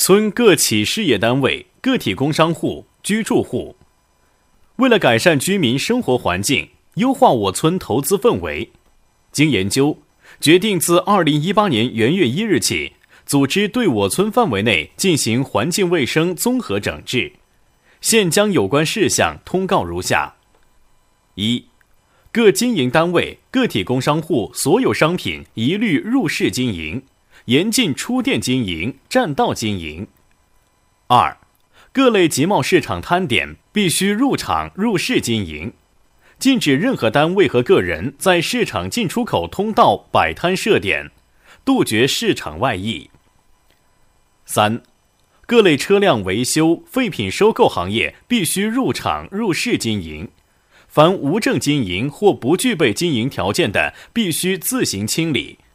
村各企事业单位、个体工商户、居住户。为了改善居民生活环境，优化我村投资氛围，经研究，决定自2018年元月1日起，组织对我村范围内进行环境卫生综合整治。现将有关事项通告如下：一、各经营单位、个体工商户所有商品一律入市经营，严禁出店经营、占道经营。二、各类集贸市场摊点必须入场入市经营，禁止任何单位和个人在市场进出口通道摆摊设点，杜绝市场外溢。三、各类车辆维修、废品收购行业必须入场入市经营，凡无证经营或不具备经营条件的，必须自行清理。